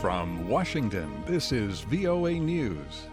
From Washington, this is VOA News.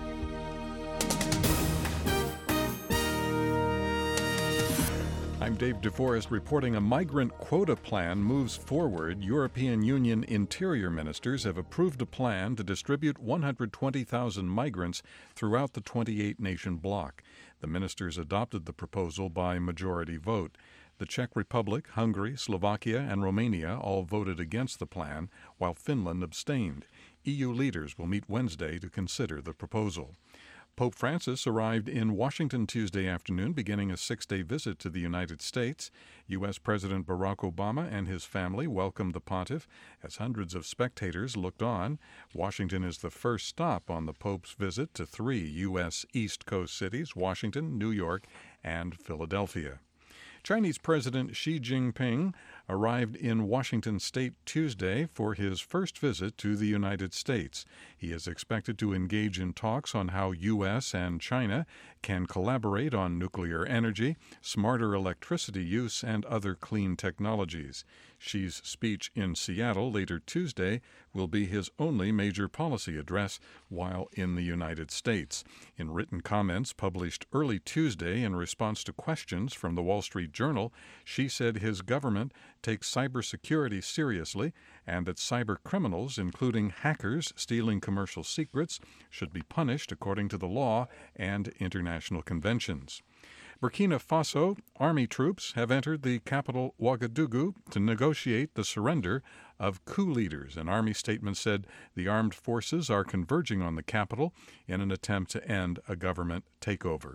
I'm Dave DeForest reporting a migrant quota plan moves forward. European Union interior ministers have approved a plan to distribute 120,000 migrants throughout the 28-nation bloc. The ministers adopted the proposal by majority vote. The Czech Republic, Hungary, Slovakia, and Romania all voted against the plan, while Finland abstained. EU leaders will meet Wednesday to consider the proposal. Pope Francis arrived in Washington Tuesday afternoon, beginning a 6-day visit to the United States. U.S. President Barack Obama and his family welcomed the pontiff as hundreds of spectators looked on. Washington is the first stop on the Pope's visit to 3 U.S. East Coast cities, Washington, New York, and Philadelphia. Chinese President Xi Jinping arrived in Washington State Tuesday for his first visit to the United States. He is expected to engage in talks on how U.S. and China can collaborate on nuclear energy, smarter electricity use, and other clean technologies. Xi's speech in Seattle later Tuesday will be his only major policy address while in the United States. In written comments published early Tuesday in response to questions from the Wall Street Journal, Xi said his government takes cybersecurity seriously and that cyber criminals, including hackers stealing commercial secrets, should be punished according to the law and international conventions. Burkina Faso army troops have entered the capital Ouagadougou to negotiate the surrender of coup leaders. An army statement said the armed forces are converging on the capital in an attempt to end a government takeover.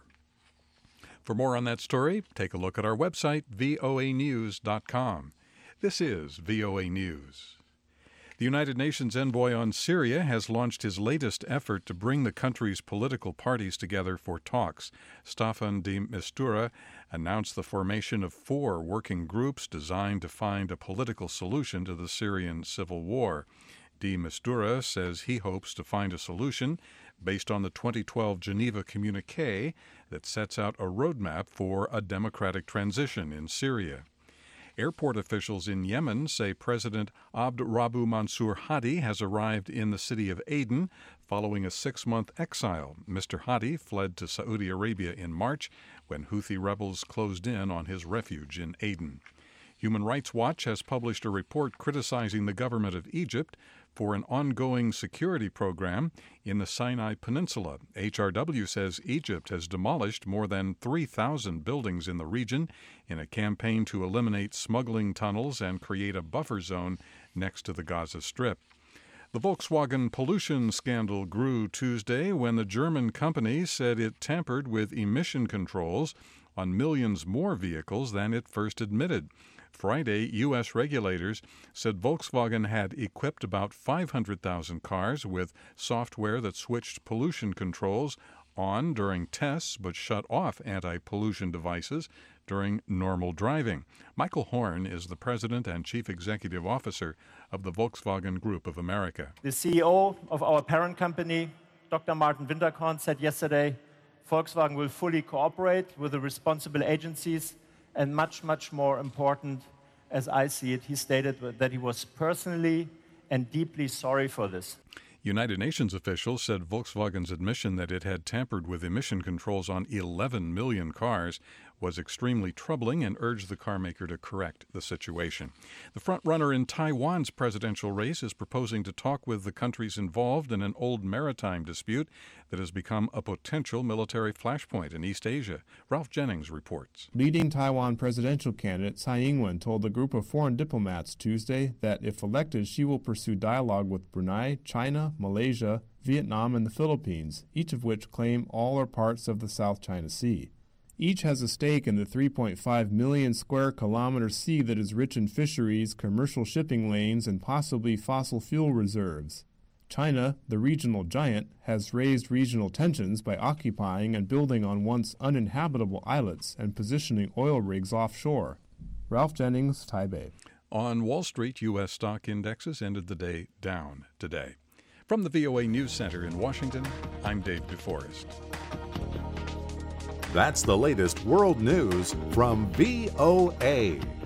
For more on that story, take a look at our website, voanews.com. This is VOA News. The United Nations envoy on Syria has launched his latest effort to bring the country's political parties together for talks. Staffan de Mistura announced the formation of 4 working groups designed to find a political solution to the Syrian civil war. De Mistura says he hopes to find a solution based on the 2012 Geneva Communiqué that sets out a roadmap for a democratic transition in Syria. Airport officials in Yemen say President Abd Rabbu Mansur Hadi has arrived in the city of Aden following a 6-month exile. Mr. Hadi fled to Saudi Arabia in March when Houthi rebels closed in on his refuge in Aden. Human Rights Watch has published a report criticizing the government of Egypt for an ongoing security program in the Sinai Peninsula. HRW says Egypt has demolished more than 3,000 buildings in the region in a campaign to eliminate smuggling tunnels and create a buffer zone next to the Gaza Strip. The Volkswagen pollution scandal grew Tuesday when the German company said it tampered with emission controls on millions more vehicles than it first admitted. Friday, U.S. regulators said Volkswagen had equipped about 500,000 cars with software that switched pollution controls on during tests but shut off anti-pollution devices during normal driving. Michael Horn is the president and chief executive officer of the Volkswagen Group of America. The CEO of our parent company, Dr. Martin Winterkorn, said yesterday, Volkswagen will fully cooperate with the responsible agencies, and much, much more important, as I see it, he stated that he was personally and deeply sorry for this. United Nations officials said Volkswagen's admission that it had tampered with emission controls on 11 million cars was extremely troubling and urged the carmaker to correct the situation. The frontrunner in Taiwan's presidential race is proposing to talk with the countries involved in an old maritime dispute that has become a potential military flashpoint in East Asia. Ralph Jennings reports. Leading Taiwan presidential candidate Tsai Ing-wen told a group of foreign diplomats Tuesday that if elected, she will pursue dialogue with Brunei, China, Malaysia, Vietnam, and the Philippines, each of which claim all or parts of the South China Sea. Each has a stake in the 3.5 million square kilometer sea that is rich in fisheries, commercial shipping lanes, and possibly fossil fuel reserves. China, the regional giant, has raised regional tensions by occupying and building on once uninhabitable islets and positioning oil rigs offshore. Ralph Jennings, Taipei. On Wall Street, U.S. stock indexes ended the day down today. From the VOA News Center in Washington, I'm Dave DeForest. That's the latest world news from VOA.